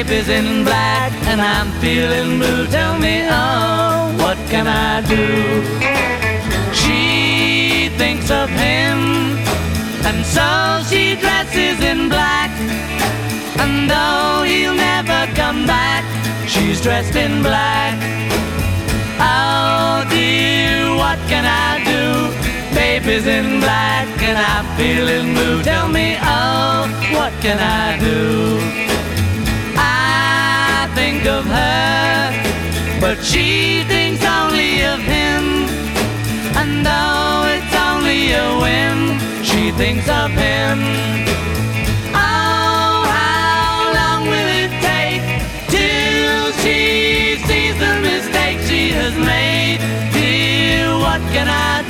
baby's in black and I'm feeling blue. Tell me, oh, what can I do? She thinks of him, and so she dresses in black. And though he'll never come back, she's dressed in black. Oh dear, what can I do? Baby's in black and I'm feeling blue. Tell me, oh, what can I do? I think of her, but she thinks only of him. And though it's only a whim, she thinks of him. Oh, how long will it take till she sees the mistake she has made? Dear, what can I